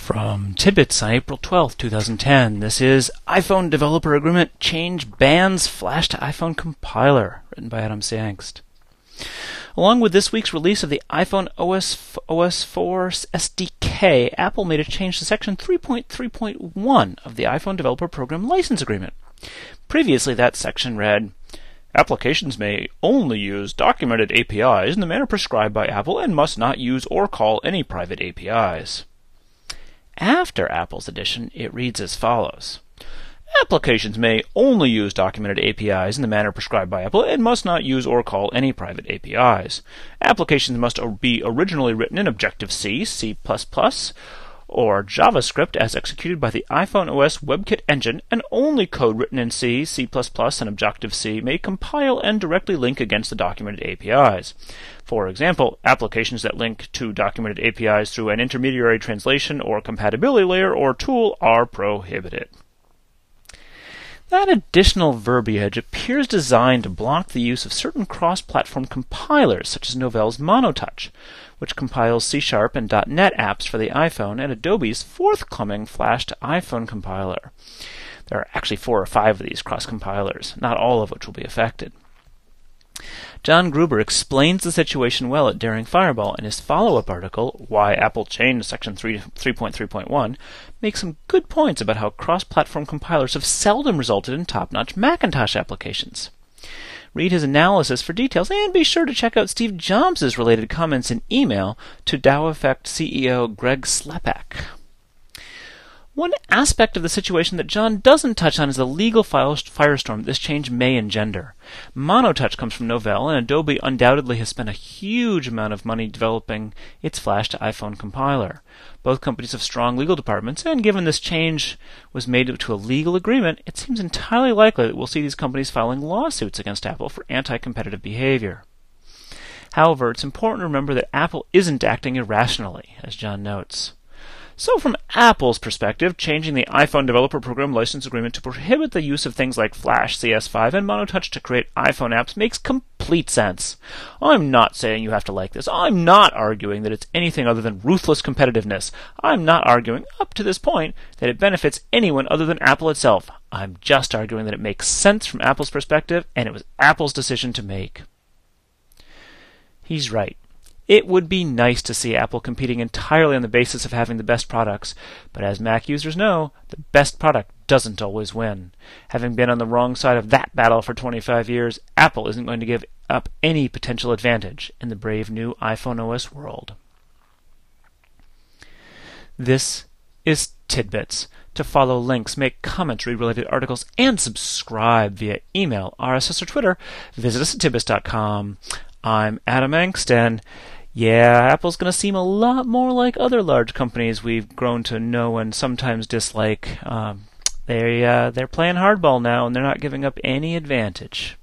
From Tidbits on April 12, 2010, this is iPhone Developer Agreement Change Bans Flash to iPhone Compiler, written by Adam Siangst. Along with this week's release of the iPhone OS 4 SDK, Apple made a change to Section 3.3.1 of the iPhone Developer Program License Agreement. Previously, that section read, "Applications may only use documented APIs in the manner prescribed by Apple and must not use or call any private APIs." After Apple's addition, it reads as follows. Applications may only use documented APIs in the manner prescribed by Apple and must not use or call any private APIs. Applications must be originally written in Objective-C, C++, or JavaScript as executed by the iPhone OS WebKit engine, and only code written in C, C++, and Objective-C may compile and directly link against the documented APIs. For example, applications that link to documented APIs through an intermediary translation or compatibility layer or tool are prohibited. That additional verbiage appears designed to block the use of certain cross-platform compilers, such as Novell's MonoTouch, which compiles C# and .NET apps for the iPhone, and Adobe's forthcoming Flash to iPhone compiler. There are actually 4 or 5 of these cross-compilers, not all of which will be affected. John Gruber explains the situation well at Daring Fireball in his follow-up article, Why Apple Changed Section 3.3.1, makes some good points about how cross-platform compilers have seldom resulted in top-notch Macintosh applications. Read his analysis for details, and be sure to check out Steve Jobs' related comments in email to Dow Effect CEO Greg Slepak. One aspect of the situation that John doesn't touch on is the legal firestorm this change may engender. MonoTouch comes from Novell, and Adobe undoubtedly has spent a huge amount of money developing its Flash to iPhone compiler. Both companies have strong legal departments, and given this change was made to a legal agreement, it seems entirely likely that we'll see these companies filing lawsuits against Apple for anti-competitive behavior. However, it's important to remember that Apple isn't acting irrationally, as John notes. So from Apple's perspective, changing the iPhone Developer Program License Agreement to prohibit the use of things like Flash, CS5, and MonoTouch to create iPhone apps makes complete sense. I'm not saying you have to like this. I'm not arguing that it's anything other than ruthless competitiveness. I'm not arguing, up to this point, that it benefits anyone other than Apple itself. I'm just arguing that it makes sense from Apple's perspective, and it was Apple's decision to make. He's right. It would be nice to see Apple competing entirely on the basis of having the best products, but as Mac users know, the best product doesn't always win. Having been on the wrong side of that battle for 25 years, Apple isn't going to give up any potential advantage in the brave new iPhone OS world. This is Tidbits. To follow links, make comments, read related articles, and subscribe via email, RSS, or Twitter, visit us at tidbits.com. I'm Adam Angst, and yeah, Apple's going to seem a lot more like other large companies we've grown to know and sometimes dislike. They're playing hardball now, and they're not giving up any advantage.